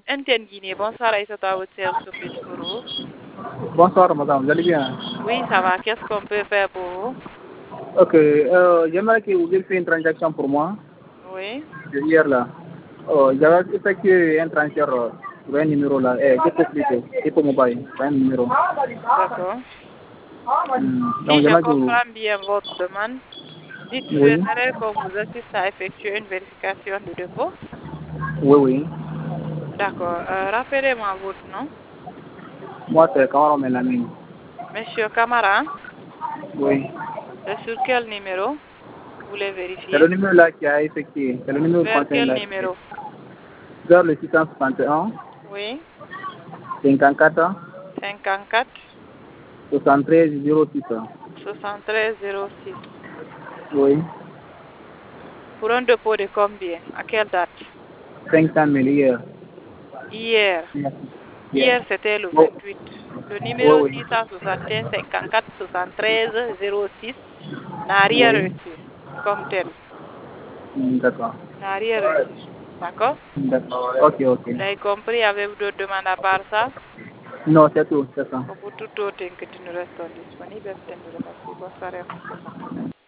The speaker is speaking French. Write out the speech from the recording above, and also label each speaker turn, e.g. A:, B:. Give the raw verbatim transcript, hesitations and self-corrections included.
A: Ntn Guinée, bonsoir Aïssata à votre service au Péchkoro.
B: Bonsoir madame, vous allez bien?
A: Oui, ça va. Qu'est-ce qu'on peut faire pour vous?
B: Ok, euh, j'aimerais que vous fassiez une transaction pour moi.
A: Oui.
B: De hier là. Oh, j'avais effectué un transfert euh, sur un numéro là. Eh, j'ai compliqué. C'est pour mobile, c'est un numéro.
A: D'accord.
B: Hmm. Donc
A: Si je
B: j'aimerais que vous...
A: comprends bien votre demande, dites
B: Oui,
A: j'aimerais qu'on vous assiste à effectuer une vérification de dépôt.
B: oui, oui.
A: D'accord. Euh, Rappelez-moi votre nom.
B: Moi c'est Kamara Melamine.
A: Monsieur Camara,
B: Oui.
A: c'est sur quel numéro vous voulez
B: C'est le
A: vérifier?
B: numéro là qui a effectué. C'est le numéro
A: Vers
B: français
A: quel
B: là.
A: numéro?
B: Vers le six cent soixante et un,
A: Oui.
B: cinquante-quatre,
A: cinquante-quatre,
B: soixante-treize, zéro six.
A: soixante-treize, zéro six.
B: Oui.
A: Pour un dépôt de combien? À quelle date?
B: cinq cent mille hier.
A: Hier.
B: Hier.
A: Hier, c'était le
B: Oh.
A: vingt-huit. Le
B: Oui,
A: numéro
B: oui.
A: six cent soixante et un, cinquante-quatre, soixante-treize, zéro six n'a rien
B: Oui.
A: reçu comme tel.
B: Hmm, d'accord.
A: N'a rien reçu. D'accord?
B: D'accord. Ok, ok.
A: Vous avez compris? Avez-vous d'autres demandes à part ça?
B: Non, c'est tout, c'est ça.
A: Pour tout autre que nous restons disponibles, merci de nous remercier. Bonne soirée.